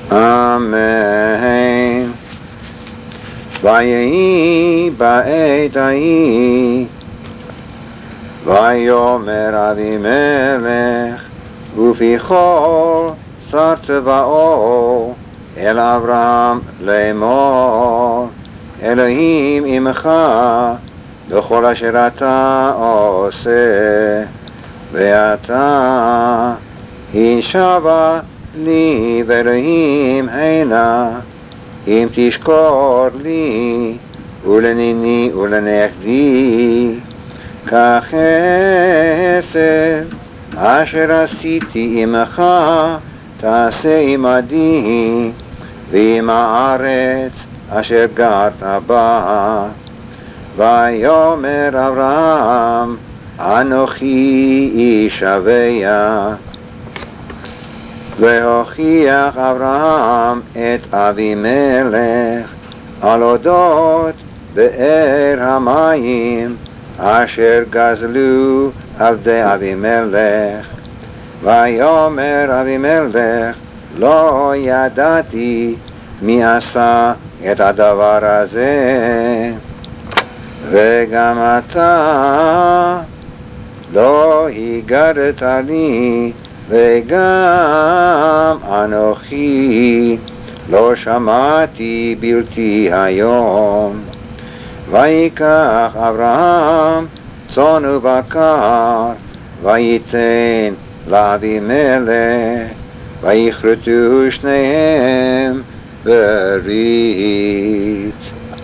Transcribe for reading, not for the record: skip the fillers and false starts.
אמן. ויהי בעת ההיא, ויאמר אבימלך ופיכול שר צבאו אל אברהם לאמור, אלוהים עמך בכל אשר אתה עושה, ואתה הישבע לי ואלוהים הנה, אם תשקור לי ולניני ולנכדי כחסד אשר עשיתי עמך תעשה עמדי ועם הארץ אשר גרת בה. ויאמר אברהם אנוכי אשבע. והוכיח אברהם את אבימלך על אודות באר המים אשר גזלו עבדי אבימלך. ויאמר אבימלך לא ידעתי מי עשה את הדבר הזה, וגם אתה לא הגדת לי, וגם אנוכי לא שמעתי בלתי היום. ויקח אברהם צאן ובקר וייתן לאבימלך, ויכרתו שניהם ברית.